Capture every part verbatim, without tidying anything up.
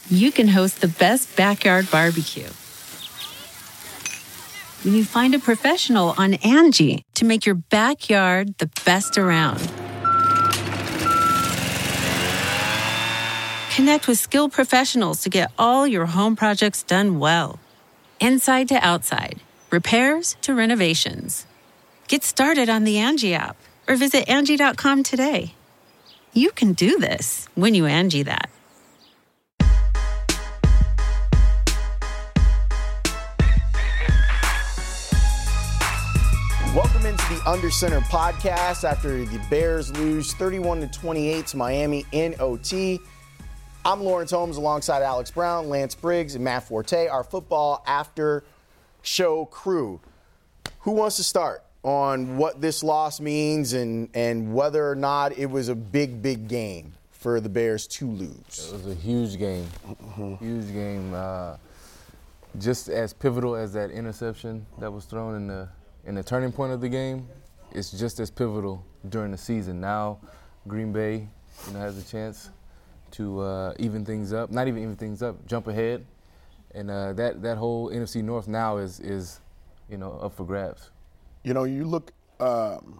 you can host the best backyard barbecue. When you find a professional on Angie to make your backyard the best around. Connect with skilled professionals to get all your home projects done well. Inside to outside, repairs to renovations. Get started on the Angie app or visit Angie dot com today. You can do this when you Angie that. Welcome into the Under Center podcast after the Bears lose thirty-one to twenty-eight to Miami in O T. I'm Lawrence Holmes alongside Alex Brown, Lance Briggs, and Matt Forte, our football after show crew. Who wants to start on what this loss means and, and whether or not it was a big, big game for the Bears to lose? It was a huge game, mm-hmm. huge game. Uh, just as pivotal as that interception that was thrown in the in the turning point of the game, it's just as pivotal during the season. Now, Green Bay, you know, has a chance to uh, even things up, not even even things up, jump ahead, and uh, that that whole N F C North now is is, you know, up for grabs. You know, you look, um,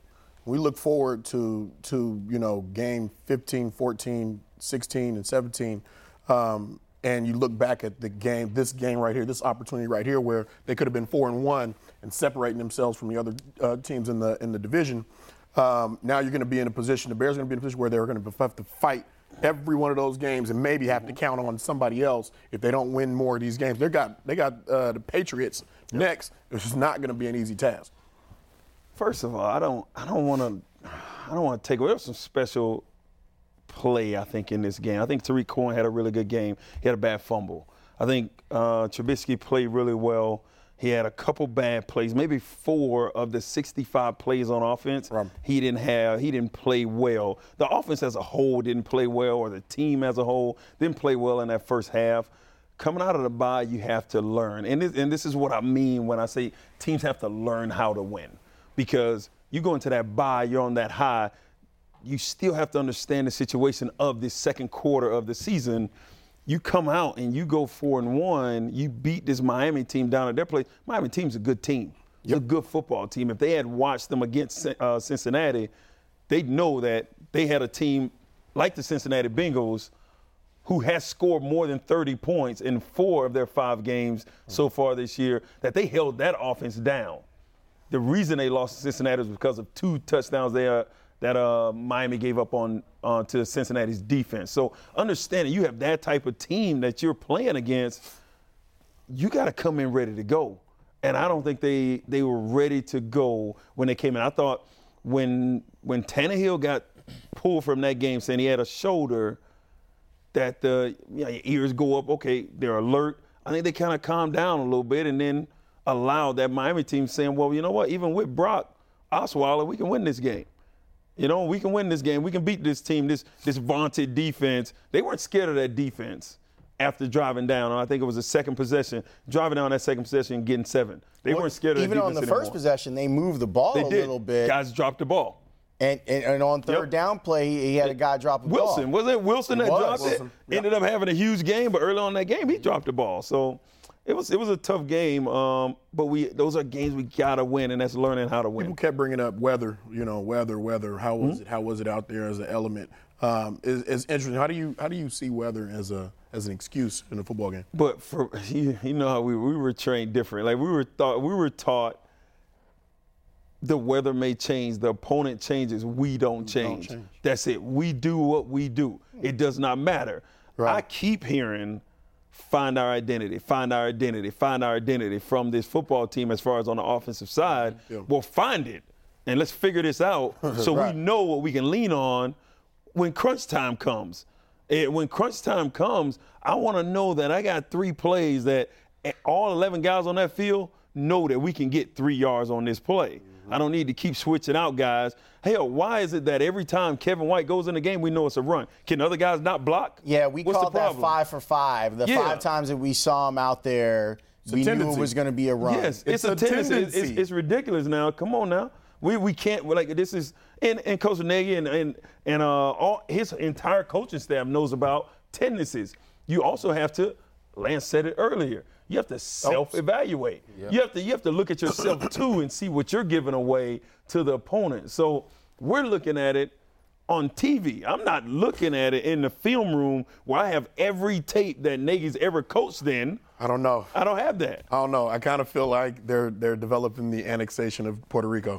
we look forward to to you know game fifteen, fourteen, sixteen, and seventeen. Um, And you look back at the game, this game right here, this opportunity right here, where they could have been four and one and separating themselves from the other uh, teams in the in the division. Um, now you're going to be in a position, the Bears are going to be in a position where they're going to have to fight every one of those games and maybe have to count on somebody else if they don't win more of these games. They got they got uh, the Patriots yep. next. It's just not going to be an easy task. First of all, I don't I don't want to I don't want to take away some special play, I think, in this game. I think Tariq Cohen had a really good game. He had a bad fumble. I think uh, Trubisky played really well. He had a couple bad plays, maybe four of the sixty-five plays on offense. Right. He didn't have, he didn't play well. The offense as a whole didn't play well, or the team as a whole didn't play well in that first half. Coming out of the bye, you have to learn. And this, and this is what I mean when I say teams have to learn how to win. Because you go into that bye, you're on that high, you still have to understand the situation of this second quarter of the season. You come out and you go four and one, you beat this Miami team down at their place. Miami team's a good team. It's yep. a good football team. If they had watched them against uh, Cincinnati, they'd know that they had a team like the Cincinnati Bengals who has scored more than thirty points in four of their five games so far this year, that they held that offense down. The reason they lost to Cincinnati was because of two touchdowns they uh, that uh, Miami gave up on uh, to Cincinnati's defense. So understanding you have that type of team that you're playing against, you got to come in ready to go. And I don't think they they were ready to go when they came in. I thought when when Tannehill got pulled from that game saying he had a shoulder, that the you know, your ears go up, okay, they're alert. I think they kind of calmed down a little bit and then allowed that Miami team saying, well, you know what, even with Brock Osweiler, we can win this game. You know, we can win this game. We can beat this team, this this vaunted defense. They weren't scared of that defense after driving down. I think it was the second possession, driving down that second possession and getting seven. They well, weren't scared of that defense even on the anymore. First possession, they moved the ball they a did. little bit. Guys dropped the ball. And, and, and on third yep. down play, he, he had a guy drop the Wilson. ball. Wilson. Was it Wilson that was. dropped Wilson. it? Yep. Ended up having a huge game, but early on in that game, he dropped the ball. So it was it was a tough game, um, but we those are games we got to win, and that's learning how to win. People kept bringing up weather, you know, weather, weather. How was mm-hmm. it? How was it out there as an element? Um, it's, it's interesting. How do you how do you see weather as a as an excuse in a football game? But for you, you know how we we were trained different. Like we were thought we were taught the weather may change, the opponent changes, we don't change. Don't change. That's it. We do what we do. It does not matter. Right. I keep hearing find our identity, find our identity, find our identity from this football team as far as on the offensive side. Yeah. Well, find it, and let's figure this out so right. we know what we can lean on when crunch time comes. And when crunch time comes, I want to know that I got three plays that all eleven guys on that field know that we can get three yards on this play. Mm-hmm. I don't need to keep switching out guys. Hell, why is it that every time Kevin White goes in the game, we know it's a run? Can other guys not block? Yeah, we What's called that five for five. The yeah. five times that we saw him out there, it's we knew it was going to be a run. Yes, it's, it's a, a tendency. tendency. It's, it's ridiculous now. Come on now. We we can't, like, this is, and, and Coach Nagy and, and, and uh, all his entire coaching staff knows about tendencies. you also have to, Lance said it earlier, you have to self-evaluate. Yep. You have to you have to look at yourself too and see what you're giving away to the opponent. So we're looking at it on T V. I'm not looking at it in the film room where I have every tape that Nagy's ever coached in. I don't know. I don't have that. I don't know. I kind of feel like they're they're developing the annexation of Puerto Rico.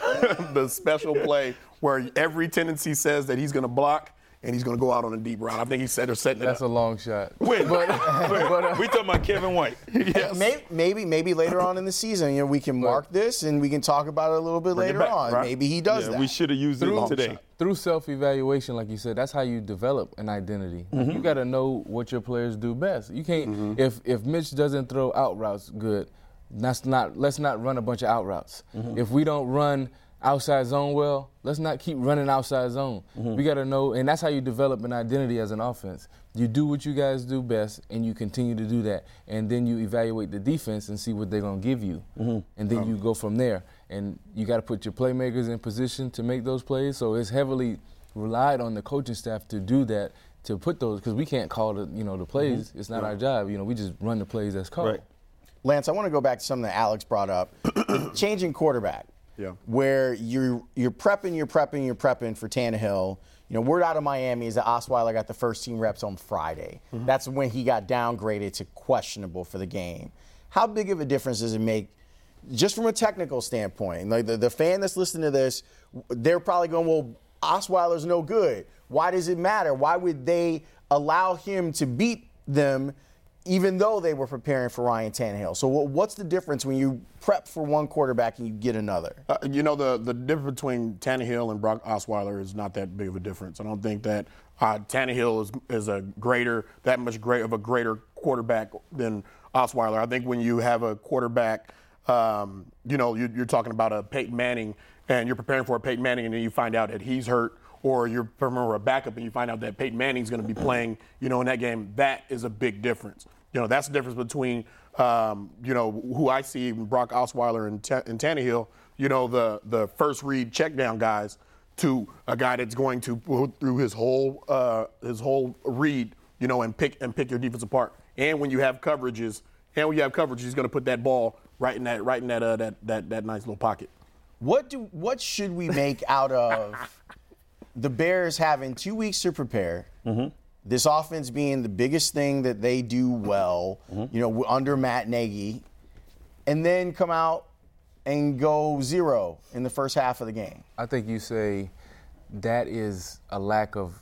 The special play where every tendency says that he's going to block and he's going to go out on a deep route. I think he said they're setting it That's up. a long shot. Wait, but, but uh, we talking about Kevin White. Yes. Maybe, maybe, maybe later on in the season, you know, we can mark this and we can talk about it a little bit Bring it later back, on. right? Maybe he does Yeah, that. we should have used it today. Through self-evaluation, like you said, that's how you develop an identity. Mm-hmm. You got to know what your players do best. You can't mm-hmm. if if Mitch doesn't throw out routes good, that's not let's not run a bunch of out routes. Mm-hmm. If we don't run outside zone well, let's not keep running outside zone. Mm-hmm. We got to know, and that's how you develop an identity as an offense. You do what you guys do best, and you continue to do that. And then you evaluate the defense and see what they're going to give you. Mm-hmm. And then um, you go from there. And you got to put your playmakers in position to make those plays. So it's heavily relied on the coaching staff to do that, to put those, because we can't call the, you know, the plays. Mm-hmm. It's not right. our job. You know, we just run the plays that's called. Right. Lance, I want to go back to something that Alex brought up. Changing quarterback. Yeah. Where you're you're prepping, you're prepping, you're prepping for Tannehill. You know, word out of Miami is that Osweiler got the first team reps on Friday. Mm-hmm. That's when he got downgraded to questionable for the game. How big of a difference does it make, just from a technical standpoint? Like the, the fan that's listening to this, they're probably going, well, Osweiler's no good. Why does it matter? Why would they allow him to beat them even though they were preparing for Ryan Tannehill? So what's the difference when you prep for one quarterback and you get another? Uh, you know, the, the difference between Tannehill and Brock Osweiler is not that big of a difference. I don't think that uh, Tannehill is, is a greater, that much great of a greater quarterback than Osweiler. I think when you have a quarterback, um, you know, you're, you're talking about a Peyton Manning and you're preparing for a Peyton Manning and then you find out that he's hurt, or you're preparing for a backup and you find out that Peyton Manning's going to be playing, you know, in that game. That is a big difference. You know, that's the difference between, um, you know, who I see, Brock Osweiler and, T- and Tannehill, you know, the, the first read check down guys, to a guy that's going to go through his whole uh, his whole read, you know, and pick and pick your defense apart. And when you have coverages, and when you have coverage, he's going to put that ball right in that right in that uh, that, that that nice little pocket. What do what should we make out of the Bears having two weeks to prepare? Mm-hmm. This offense being the biggest thing that they do well, mm-hmm. you know, under Matt Nagy, and then come out and go zero in the first half of the game. I think you say that is a lack of,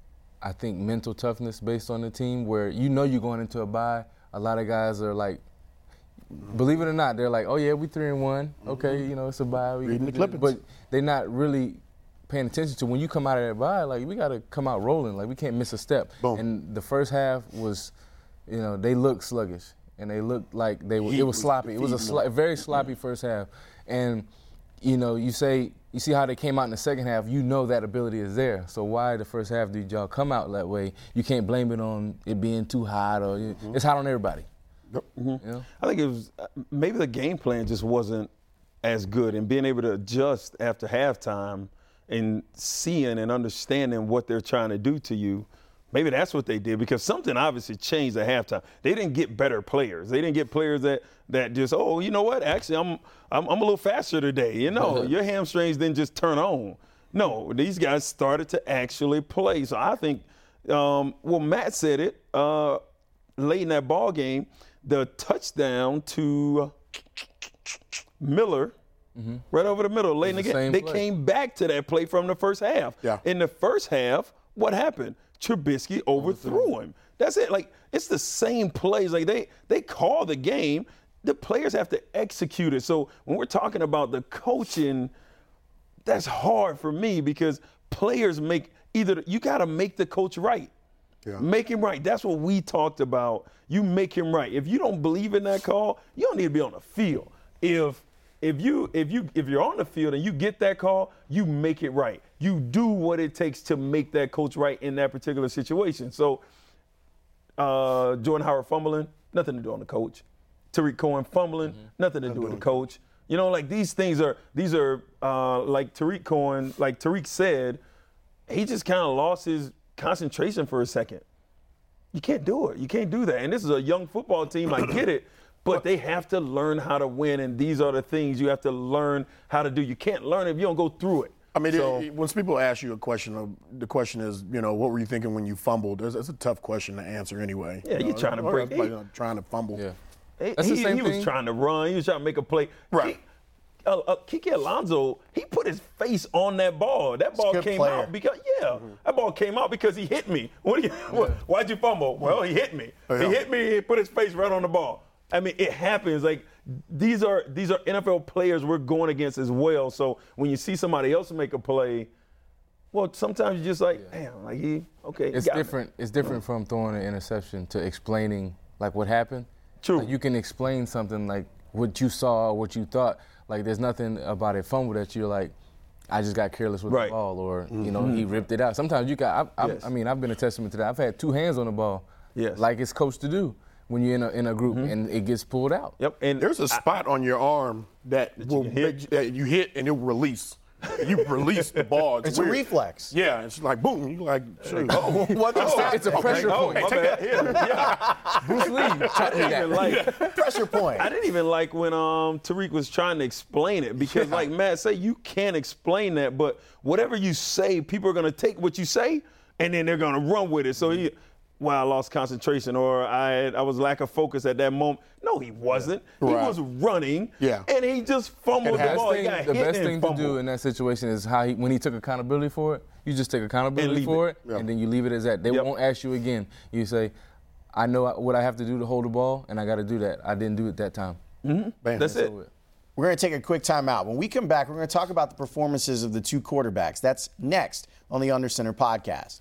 I think, mental toughness based on the team, where you know you're going into a bye. A lot of guys are like, believe it or not, they're like, oh yeah, we three and one. Okay, you know, it's a bye. We, Reading the clippings. But they're not really paying attention to when you come out of that bye, like, we got to come out rolling. Like, we can't miss a step. Boom. And the first half was, you know, they looked sluggish. And they looked like they were, it was sloppy. It was a sli- very sloppy first half. And, you know, you say, you see how they came out in the second half, you know that ability is there. So why the first half did y'all come out that way? You can't blame it on it being too hot, or mm-hmm. it's hot on everybody. Mm-hmm. You know? I think it was, maybe the game plan just wasn't as good, and being able to adjust after halftime and seeing and understanding what they're trying to do to you. Maybe that's what they did, because something obviously changed at halftime. They didn't get better players. They didn't get players that, that just, oh, you know what, actually, I'm I'm, I'm a little faster today. You know, your hamstrings didn't just turn on. No, these guys started to actually play. So I think, um, well, Matt said it uh, late in that ball game, the touchdown to Miller, mm-hmm. right over the middle, late in the game. They play. Came back to that play from the first half. Yeah. In the first half, what happened? Trubisky overthrew him. That's it. Like, it's the same plays. Like, they they call the game. The players have to execute it. So when we're talking about the coaching, that's hard for me, because players make either you got to make the coach right. Yeah. Make him right. That's what we talked about. You make him right. If you don't believe in that call, you don't need to be on the field. If If you if you if you're on the field and you get that call, you make it right. You do what it takes to make that coach right in that particular situation. So, uh, Jordan Howard fumbling, nothing to do on the coach. Tariq Cohen fumbling, mm-hmm. nothing to do with the coach. You know, like, these things are these are uh, like Tariq Cohen, like Tariq said, he just kind of lost his concentration for a second. You can't do it. You can't do that. And this is a young football team. I get it. But they have to learn how to win, and these are the things you have to learn how to do. You can't learn if you don't go through it. I mean, so, it, when people ask you a question, the question is, you know, what were you thinking when you fumbled? It's, it's a tough question to answer anyway. Yeah, you you're know, trying to break. He, trying to fumble. Yeah. He, That's the same he thing. was trying to run. He was trying to make a play. Right. He, uh, uh, Kike Alonso, he put his face on that ball. That ball came player. out because, yeah, mm-hmm. that ball came out because he hit me. What do you? Yeah. What, why'd you fumble? Well, he hit me. Oh, yeah. He hit me. He put his face right on the ball. I mean, it happens. Like these are these are N F L players we're going against as well. So when you see somebody else make a play, well, sometimes you're just like, yeah. damn, like he okay. It's different. Me. It's different from throwing an interception to explaining like what happened. True. Like, you can explain something like what you saw, or what you thought. Like there's nothing about a fumble that you're like, I just got careless with right. the ball, or mm-hmm. you know he ripped it out. Sometimes you got. I, I, yes. I mean, I've been a testament to that. I've had two hands on the ball, yes. like it's coached to do when you're in a in a group mm-hmm. and it gets pulled out. Yep. And there's a spot I, on your arm that, that will you hit. Make, that you hit and it will release. You release the ball. It's, it's weird. a reflex. Yeah, it's like boom. You like, shoot. Oh, what oh, that? It's a pressure oh, point. My bad. Yeah. Bruce Lee tried to do that. Like, pressure point. I didn't even like when um, Tariq was trying to explain it because, yeah. like Matt said, you can't explain that. But whatever you say, people are going to take what you say and then they're going to run with it. So he. Well, I lost concentration or I I was lack of focus at that moment. No, he wasn't. Yeah. He right. was running, yeah. and he just fumbled the ball. Thing, he got the hit best and thing fumbled. to do in that situation is how he, when he took accountability for it, you just take accountability for it, it yeah. and then you leave it as that. They yep. won't ask you again. You say, I know what I have to do to hold the ball, and I got to do that. I didn't do it that time. Mm-hmm. That's, That's it. it. We're going to take a quick time out. When we come back, we're going to talk about the performances of the two quarterbacks. That's next on the Under Center podcast.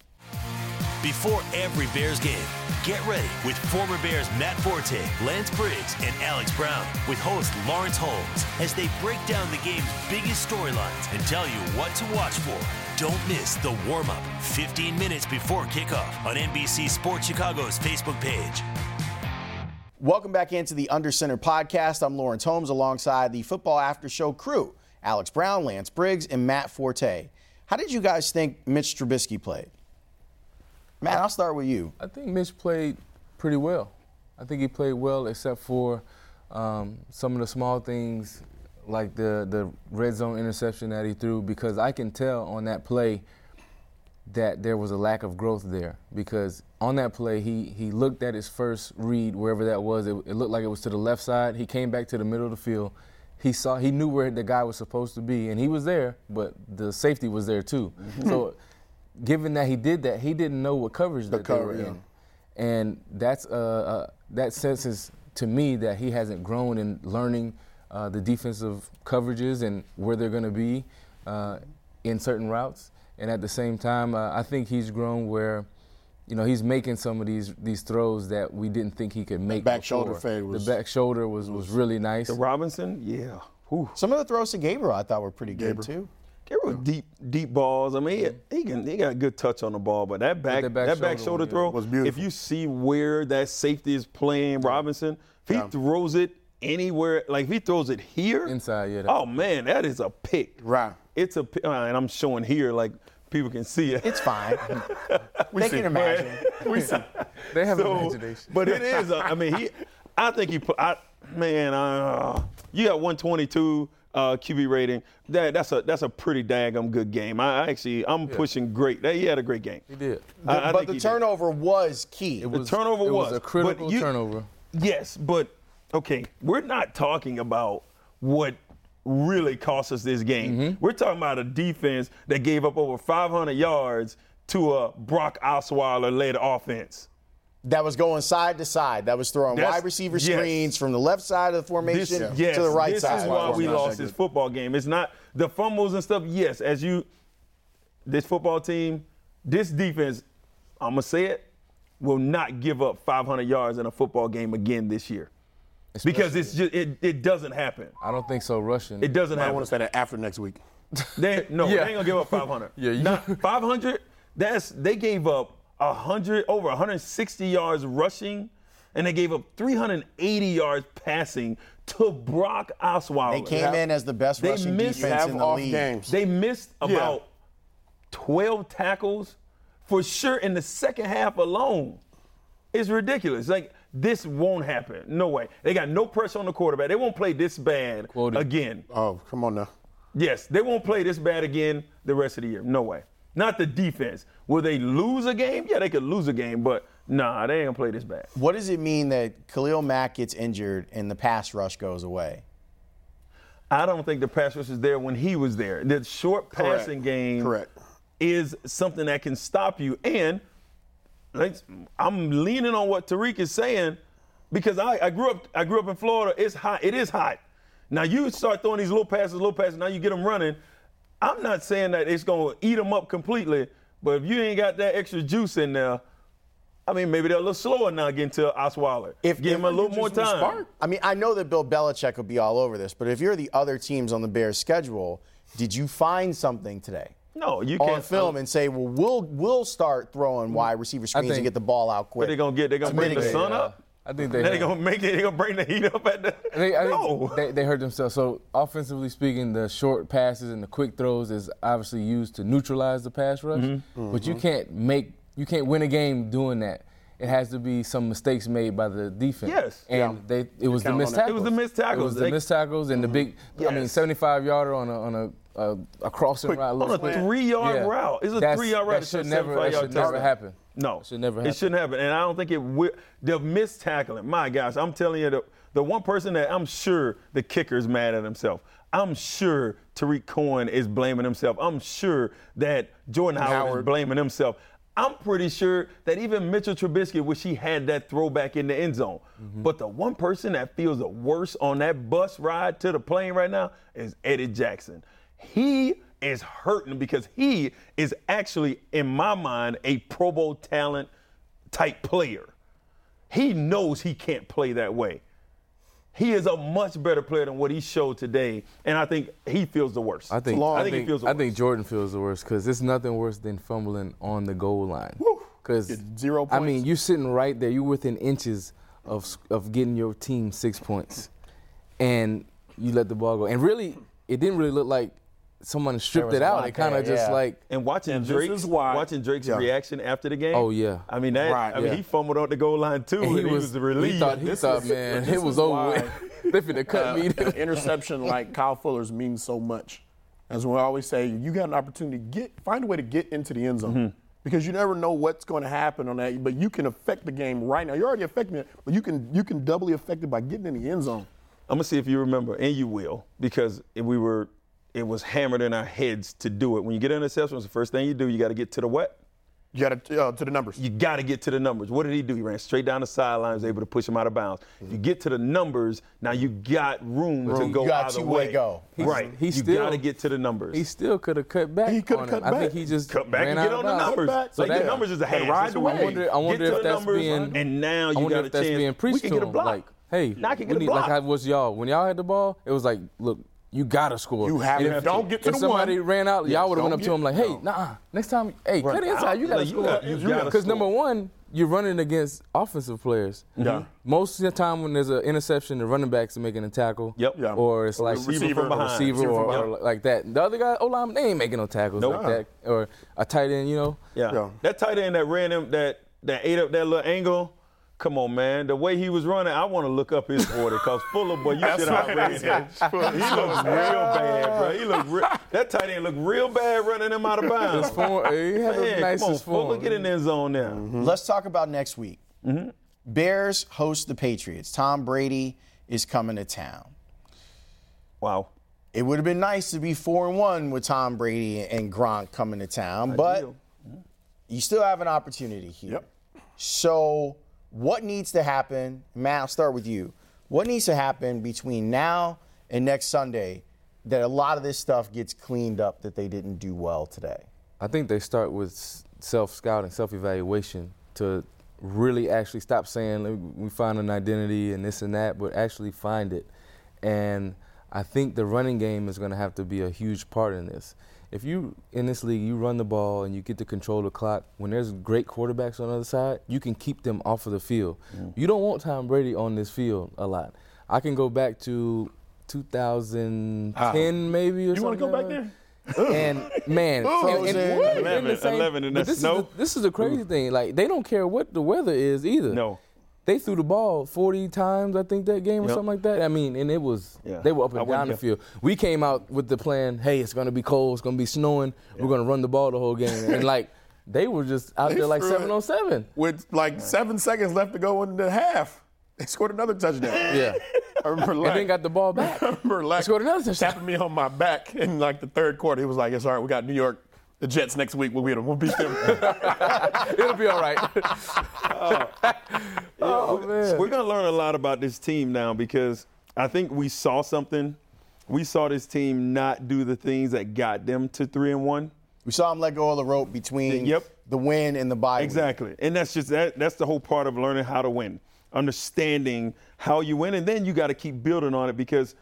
Before every Bears game, get ready with former Bears Matt Forte, Lance Briggs, and Alex Brown with host Lawrence Holmes as they break down the game's biggest storylines and tell you what to watch for. Don't miss the warm-up fifteen minutes before kickoff on N B C Sports Chicago's Facebook page. Welcome back into the Under Center podcast. I'm Lawrence Holmes alongside the Football After Show crew, Alex Brown, Lance Briggs, and Matt Forte. How did you guys think Mitch Trubisky played? Matt, I'll start with you. I think Mitch played pretty well. I think he played well except for um, some of the small things like the, the red zone interception that he threw, because I can tell on that play that there was a lack of growth there, because on that play he, he looked at his first read, wherever that was. It, it looked like it was to the left side. He came back to the middle of the field. He saw he knew where the guy was supposed to be, and he was there, but the safety was there too. Mm-hmm. So given that he did that, he didn't know what coverage the that cover, they were yeah. in. And that's uh, uh, that senses to me that he hasn't grown in learning uh, the defensive coverages and where they're going to be uh, in certain routes. And at the same time, uh, I think he's grown where, you know, he's making some of these these throws that we didn't think he could make. The back before. shoulder fade was. The back shoulder was, was really nice. The Robinson, yeah. Whew. Some of the throws to Gabriel I thought were pretty Gabriel. good too. Gabriel deep deep balls. I mean, he, he can he got a good touch on the ball, but that back that back that back shoulder shoulder throw was beautiful. If you see where that safety is playing Robinson, if he Yeah. throws it anywhere, like if he throws it here Inside, yeah. Oh man, that is a pick. Right. It's a pick, uh, and I'm showing here like people can see it. It's fine. We they see. can imagine. We see. They have So, imagination. but it is. Uh, I mean, he. I think he put. I, man, uh, you got one twenty-two uh, Q B rating. That that's a that's a pretty daggum good game. I, I actually I'm Yeah. pushing great. He had a great game. He did. I, I but think the he did. turnover was key. It was, the turnover it was, was a critical but you- turnover. Yes, but okay, we're not talking about what really cost us this game. Mm-hmm. We're talking about a defense that gave up over five hundred yards to a Brock Osweiler-led offense. That was going side to side. That was throwing That's- wide receiver yes. screens from the left side of the formation This, yes, to the right this side. is of the why we formation. lost this football game. It's not the fumbles and stuff. Yes, as you, this football team, this defense, I'm going to say it, will not give up five hundred yards in a football game again this year. Because it's just it, it doesn't happen. I don't think so rushing. It doesn't I happen. want to say that after next week. They, no, Yeah. they ain't gonna give up five hundred. Yeah, you- Not five hundred. That's they gave up one hundred over one hundred sixty yards rushing, and they gave up three hundred eighty yards passing to Brock Osweiler. They came in as the best They rushing missed defense have in the off league. games. They missed Yeah. about twelve tackles for sure in the second half alone. It's ridiculous. Like, this won't happen. No way. They got no pressure on the quarterback. They won't play this bad Quoted. again. Oh, come on now. Yes, they won't play this bad again the rest of the year. No way. Not the defense. Will they lose a game? Yeah, they could lose a game, but nah, they ain't gonna play this bad. What does it mean that Khalil Mack gets injured and the pass rush goes away? I don't think the pass rush was there when he was there. The short Correct. passing game Correct. is something that can stop you. And like, I'm leaning on what Tariq is saying because I, I grew up I grew up in Florida. It's hot. It is hot. Now you start throwing these little passes, little passes. Now you get them running. I'm not saying that it's gonna eat them up completely, but if you ain't got that extra juice in there, I mean, maybe they're a little slower now getting to Osweiler. If Give him a little you more just will time. spark. I mean, I know that Bill Belichick will be all over this, but if you're the other teams on the Bears' schedule, did you find something today No, you on can't film and say, well, we'll we'll start throwing wide receiver screens think- and get the ball out quick? What they gonna get? They gonna To bring the mitigate. sun up? I think they Then they have- gonna make it. They gonna bring the heat up at the. They, I no. think they, they hurt themselves. So offensively speaking, the short passes and the quick throws is obviously used to neutralize the pass rush. Mm-hmm. But you can't make you can't win a game doing that. It has to be some mistakes made by the defense. Yes. And Yeah. they it was the count on missed that. tackles. It was the missed tackles. It was the They- missed tackles and the big. I mean, Yes. seventy-five yarder on a on a a, a crossing Quick- route. on a little- three-yard Yeah. route. It's a That's- three-yard route. That It's should a never. That seventy-five-yard should never touchdown. happen. No, It should never It happen. shouldn't happen, and I don't think it will. The missed tackling. My gosh, I'm telling you, the, the one person that I'm sure the kicker is mad at himself. I'm sure Tariq Cohen is blaming himself. I'm sure that Jordan Howard, is Howard. blaming himself. I'm pretty sure that even Mitchell Trubisky wish he had that throwback in the end zone. Mm-hmm. But the one person that feels the worst on that bus ride to the plane right now is Eddie Jackson. He is hurting because he is actually, in my mind, a Pro Bowl talent type player. He knows he can't play that way. He is a much better player than what he showed today, and I think he feels the worst. I think, long. I I think think, he feels the I think worst. Jordan feels the worst because it's nothing worse than fumbling on the goal line. Because Get zero I mean, points. you're sitting right there. You're within inches of of getting your team six points, and you let the ball go. And really, it didn't really look like someone stripped was it a out. lot It kind of there, just yeah. like And watching And this Drake's is why- watching Drake's Yeah. reaction after the game. Oh, yeah. I mean that. Right, I mean yeah. he fumbled on the goal line too, and and he, was, relieved. He thought, he This thought is- man, this it was is over. why, with. They finna cut Uh, me. an interception like Kyle Fuller's means so much. As we always say, you got an opportunity to get find a way to get into the end zone. Mm-hmm. Because you never know what's going to happen on that, but you can affect the game right now. You're already affecting it, but you can you can doubly affect it by getting in the end zone. I'm gonna see if you remember, and you will, because if we were, it was hammered in our heads to do it. When you get an interception, it's the first thing you do. You got to get to the what? You got to uh, to the numbers. You got to get to the numbers. What did he do? He ran straight down the sideline, was able to push him out of bounds. If you get to the numbers, now you got room, to You go got either two-way way. go. He's- Right. he you still- got to get to the numbers. He still could have cut back. He coulda on cut him. I think back. he just cut back ran and out get of on the bounds. numbers. back. Like So, the yeah. numbers is a And half. ride That's the what we wave. need. I wonder Get if to the that's numbers, being- and now I you wonder got a if that's chance. being preached we can to get a him. block. Like, hey, now I can we get a need, block. like I was y'all. When y'all had the ball, it was like, look, you gotta score. You have And to. if- Don't get to if the somebody one. ran out, y'all would have don't went up to get- him like, hey, no. nah, next time, hey, Right. cut inside. You gotta Like, you score. got- you gotta Because score. number one, you're running against offensive players. Yeah. Most of the time when there's an interception, the running backs are making a tackle. Yep. Yeah. Or it's Or like receiver from a behind. receiver Receiver or, from or like that. The other guy, O-line, they ain't making no tackles Nope. like that. Or a tight end, you know. Yeah. Yeah. That tight end that ran him, that that ate up that little angle. Come on, man. The way he was running, I want to look up his forty because Fuller, boy, you should have ran him. He looks real bad, bro. He look re- that tight end looked real bad running him out of bounds. His form, he had Man, a nice come on, form. Fuller, get in the end zone now. Let's talk about next week. Bears host the Patriots. Tom Brady is coming to town. Wow. It would have been nice to be four and one with Tom Brady and Gronk coming to town, but Ideal. you still have an opportunity here. Yep. So, what needs to happen? Matt, I'll start with you. What needs to happen between now and next Sunday that a lot of this stuff gets cleaned up that they didn't do well today? I think they start with self-scouting, self-evaluation to really actually stop saying "Let me- we find an identity and this and that, but actually find it. And I think the running game is going to have to be a huge part in this. If you, in this league, you run the ball and you get to control the clock, when there's great quarterbacks on the other side, you can keep them off of the field. Mm. You don't want Tom Brady on this field a lot. I can go back to two thousand ten maybe or You something. want to go back like that. there? And man, and, and, and eleven, the same, eleven in the this snow. Is the, this is the crazy thing. Like they don't care what the weather is either. No. They threw the ball forty times, I think, that game or Yep. something like that. I mean, and it was, Yeah. they were up I and wouldn't down the give- field. We came out with the plan, hey, it's going to be cold, it's going to be snowing, we're going to run the ball the whole game. And, like, they were just out They there like threw seven it. on seven. With like seven seconds left to go in the half, they scored another touchdown. Yeah. I remember And Lack, then got the ball back. I remember Lack scored another touchdown. tapping me on my back in like the third quarter. He was like, "It's all right. We got New York, the Jets next week. We'll beat them. We'll beat them." It'll be all right. oh, man. We're going to learn a lot about this team now because I think we saw something. We saw this team not do the things that got them to three and one. We saw him let go of the rope between Yep. the win and the bye week. Exactly. And that's just that that's the whole part of learning how to win. Understanding how you win, and then you got to keep building on it because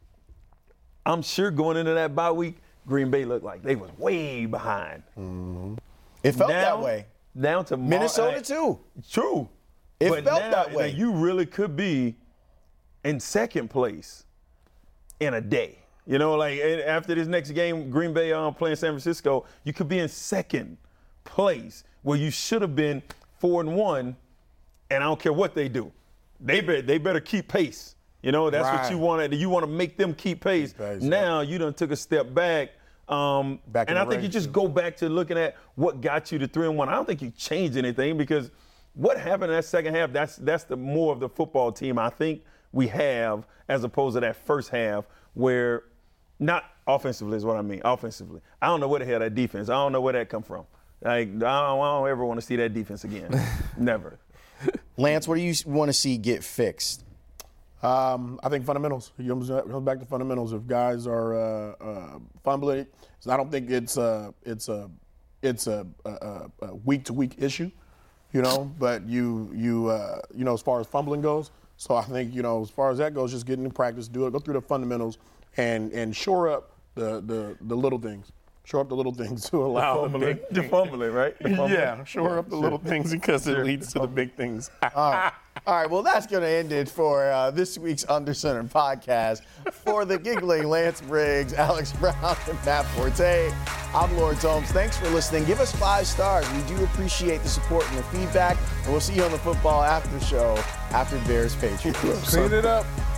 I'm sure going into that bye week, Green Bay looked like they was way behind. It felt Now- that way. Down to Mar- Minnesota, uh, too. True. It But felt now, that way. like, you really could be in second place in a day. You know, like and after this next game, Green Bay um, playing San Francisco, you could be in second place where you should have been four and one. And I don't care what they do, they better they better keep pace. You know, that's Right. what you want to. You want to make them keep pace. pace, Now you done took a step back. Um, Back in and I the think you race, just too. go back to looking at what got you to three and one. I don't think you changed anything because what happened in that second half, that's that's the more of the football team I think we have as opposed to that first half where not offensively is what I mean. Offensively. I don't know where the hell that defense. I don't know where that come from. Like I don't, I don't ever want to see that defense again. Never. Lance, what do you want to see get fixed? Um, I think fundamentals. It comes comes back to fundamentals. If guys are uh, uh, fumbling, so I don't think it's a it's a it's a, a, a week-to-week issue, you know. But you you uh, you know as far as fumbling goes, so I think you know as far as that goes, just get into practice, do it, go through the fundamentals, and and shore up the the, the little things. Shore up the little things to allow the big The fumbling, right? The fumbling. Yeah, shore up the little things because it leads to the big things. All right, well, that's going to end it for uh, this week's Under Center podcast. For the giggling Lance Briggs, Alex Brown, and Matt Forte, I'm Lawrence Holmes. Thanks for listening. Give us five stars. We do appreciate the support and the feedback. And we'll see you on the Football After Show after Bears Patriots. Clean it up.